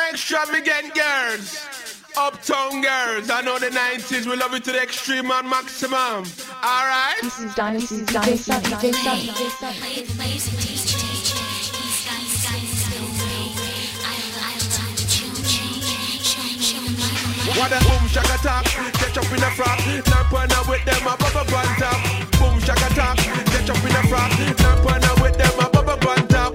Extravagant girls, uptown girls. I know the 90s, we love it to the extreme and maximum. Alright? This is DJ Sun. What a boom shaka talk, catch up in a frock, not partner with them a bubble on top. Boom shaka talk, catch up in a frock, not partner with them a bubble on top.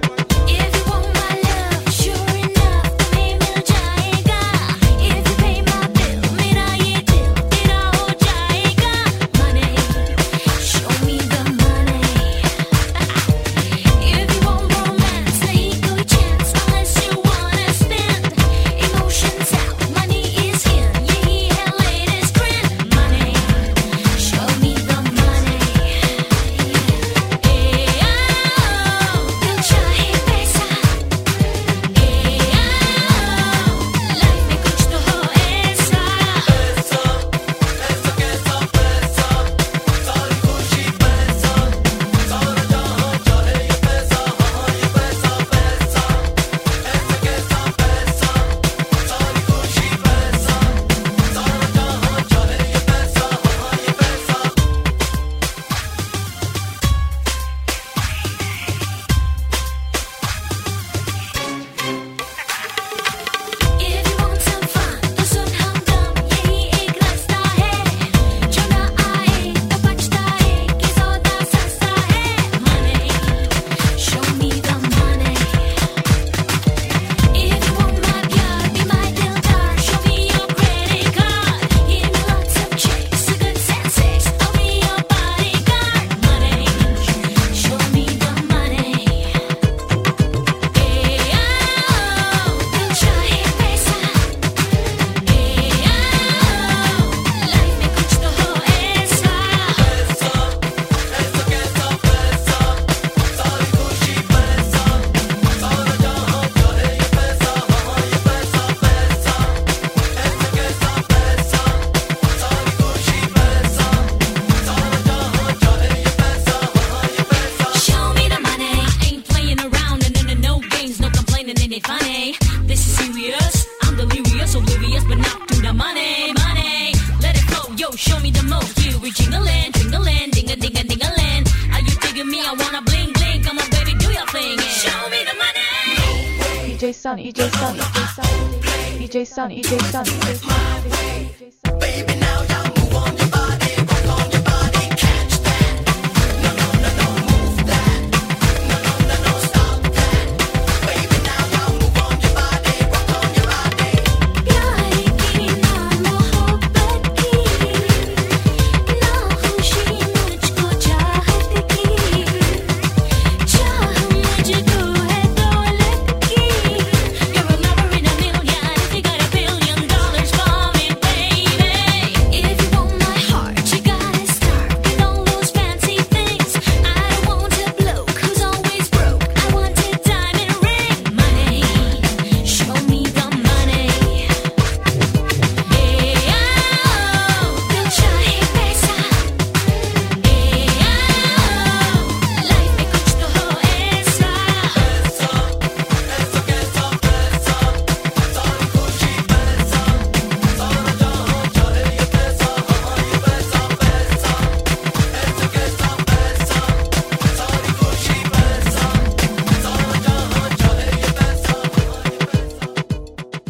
DJ Sun. Baby, now you move on your body.